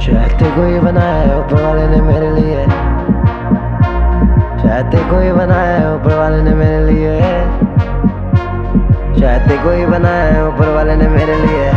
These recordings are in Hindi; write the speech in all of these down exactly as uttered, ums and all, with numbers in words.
शायद कोई बनाया है ऊपर वाले ने मेरे लिए, शायद कोई बनाया है ऊपर वाले ने मेरे लिए, शायद कोई बनाया है ऊपर वाले ने मेरे लिए,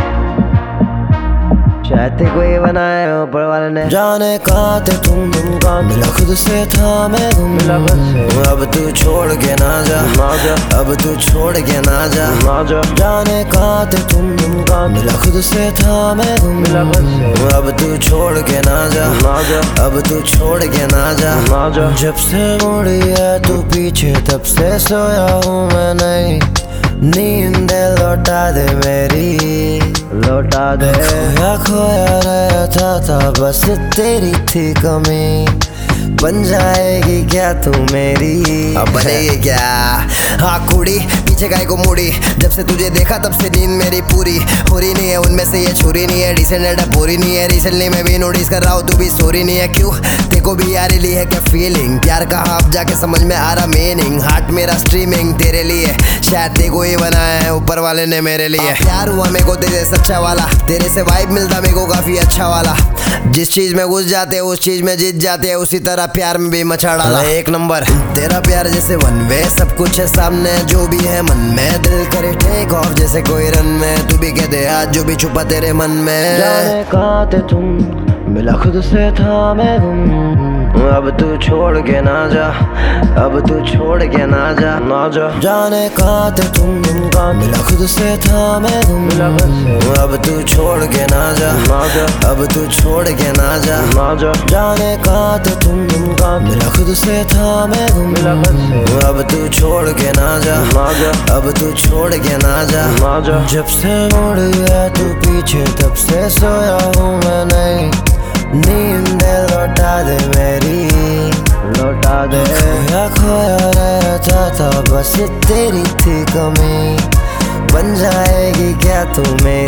शायद कोई बनाया है ऊपर वाले ने। जाने कहाँ थे तुम तुम कहाँ मिला खुद से था मैं गुम, मिला खुद से। अब तू छोड़ के ना जा ना जा, अब तू छोड़ के ना जा ना जा। जाने कहाँ थे तुम तुम कहाँ मिला खुद से था मैं गुम, मिला खुद से। अब तू छोड़ के ना जा ना जा, अब तू छोड़ के ना जा ना जा। जब से मुड़ी है तू पीछे तब से सोया हूँ मैं नहीं, नींद लौटा दे मेरी, लौटा दे। खोया खोया रहता था बस तेरी थी कमी, बन जाएगी क्या तू मेरी, अब बनेगी क्या। हाँ कुड़ी पीछे गाय को मुड़ी, जब से तुझे देखा तब से नींद मेरी पूरी हो रही नहीं है, उनमें से ये छुरी नहीं है, डिसेंट एंड पूरी नहीं है, रिसेंटली मैं भी नोटिस कर रहा हूँ तू भी सॉरी नहीं है, क्यों तेको भी यारी ली है क्या फीलिंग, प्यार कहाँ अब जाके समझ में आ रहा मीनिंग, हार्ट मेरा स्ट्रीमिंग तेरे लिए, शायद तेको ही बनाया है ऊपर वाले ने मेरे लिए। प्यार हुआ मेरे को तेरे सच्चा वाला, तेरे से वाइब मिलता मेरे को काफी अच्छा वाला, जिस चीज में घुस जाते उस चीज में जीत जाते हैं, उसी तरह प्यार में भी मचा डाला एक नंबर। तेरा प्यार जैसे वन वे, सब कुछ है सामने जो भी है मन में, दिल करे टेक ऑफ जैसे कोई रन में, तू भी कह दे आज जो भी छुपा तेरे मन में। जाने कहाँ थे तुम मिला खुद से था मैं गुम, अब तू छोड़ के ना जा, अब तू छोड़ के ना जा, ना जा। जाने कहाँ थे तुम तुम कहाँ मिला खुद से था मैं गुम, मिला खुद से। अब तू छोड़ के ना जा, ना जा, अब तू छोड़ के ना जा, ना जा। जाने कहाँ थे तुम तुम कहाँ मिला खुद से था मैं गुम, मिला खुद से। अब तू छोड़ के ना जा, ना जा, अब तू छोड़ के ना जा, ना जा। जब से मुड़ी है तू पीछे तब से सोया हूँ मैं नहीं, नींद लौटा दे मेरी, लौटा दे। खोया खोया रहता था बस तेरी थी कमी, बन जाएगी क्या तू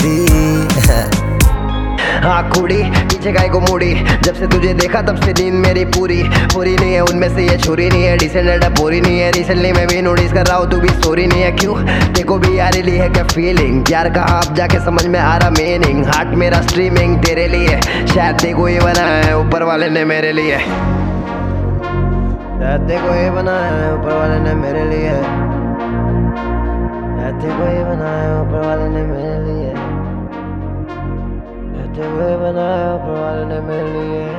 मेरी। हाँ कुड़ी पीछे गाय को मुड़ी, जब से तुझे देखा तब से नींद मेरी पूरी हो रही नहीं है, उनमें से ये छुरी नहीं है, डिसेंट एंड पूरी नहीं है, रिसेंटली मैं भी नोटिस कर रहा हूँ तू भी सॉरी नहीं है, क्यों तेको भी यारी ली है क्या फीलिंग, प्यार कहाँ अब जाके समझ में आ रहा मीनिंग, हार्ट मेरा स्ट्रीमिंग तेरे लिए, शायद तेको ही बनाया है ऊपर वाले ने मेरे लिए, शायद तेको ही बनाया है ऊपर वाले ने मेरे लिए, शायद तेको ही बनाया है ऊपर वाले ने मेरे लिए, शायद तेको ही बनाया है ऊपर वाले ने मेरे लिए।